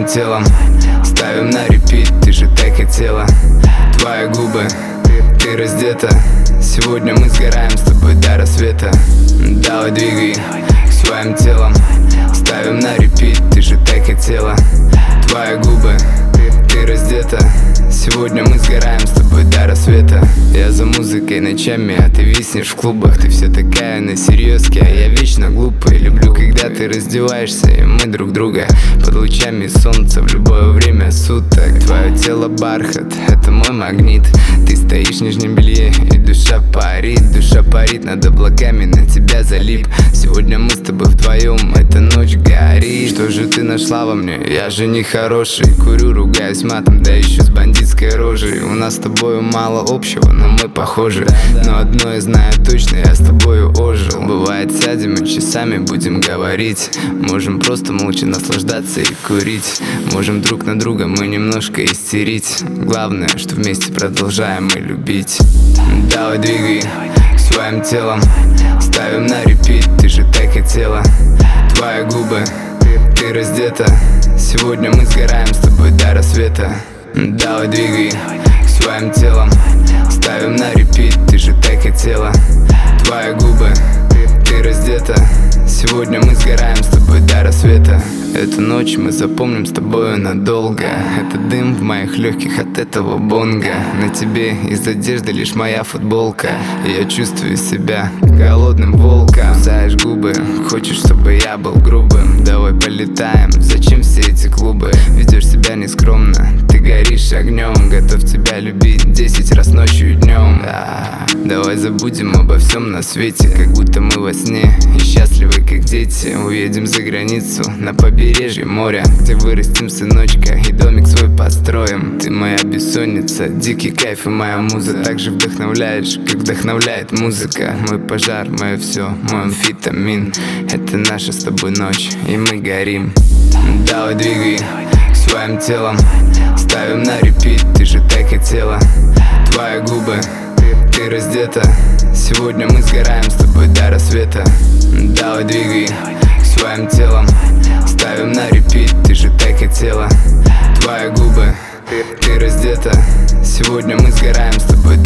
телом ставим на репит, ты же так хотела. Твои губы, ты раздета. Сегодня мы сгораем с тобой до рассвета. Давай двигай своим телом, ставим на репит, ты же так хотела. Твои губы, ты раздета. Сегодня мы сгораем с тобой до рассвета. Я за музыкой ночами, а ты виснешь в клубах. Ты все такая на серьезке, а я вечно глупый. Люблю, когда ты раздеваешься, и мы друг друга под лучами солнца в любое время суток. Твое тело бархат, это мой магнит. Ты стоишь в нижнем белье, и душа парит над облаками, на тебя залип. Сегодня мы с тобой вдвоем, эта ночь горит. Что же ты нашла во мне? Я же не хороший. Курю, ругаюсь матом, да еще с бандитской рожей. У нас с тобою мало общего, но мы похожи. Но одно я знаю точно, я с тобою ожил. Бывает, сядем и часами будем говорить. Можем просто молча наслаждаться и курить. Можем друг на друга мы немножко истерить. Главное, что вместе продолжаем мы любить. Давай двигай своим телом, ставим на репит, ты же так хотела. Твои губы, ты раздета. Сегодня мы сгораем с тобой до рассвета. Давай двигай своим телом, ставим на репит, ты же так хотела. Твои губы, ты раздета. Сегодня мы сгораем с тобой до рассвета. Эту ночь мы запомним с тобою надолго. Это дым в моих легких от этого бонга. На тебе из одежды лишь моя футболка. И я чувствую себя голодным волком. Кусаешь губы, хочешь, чтобы я был грубым. Давай полетаем, зачем все эти клубы? Ведешь себя нескромно, ты горишь огнем. Готов тебя любить 10 раз ночью и днем. Давай забудем обо всем на свете, как будто мы во сне и счастливы как дети. Уедем за границу, на побережье моря, где вырастим сыночка и домик свой построим. Ты моя бессонница, дикий кайф и моя муза. Так же вдохновляешь, как вдохновляет музыка. Мой пожар, мое все, мой амфетамин. Это наша с тобой ночь, и мы горим. Давай двигай своим телом, ставим на репит, ты же так хотела. Твои губы, ты раздета. Сегодня мы сгораем с тобой до рассвета. Давай двигай своим телом, ставим на репит, ты же так хотела. Твои губы, ты раздета. Сегодня мы сгораем с тобой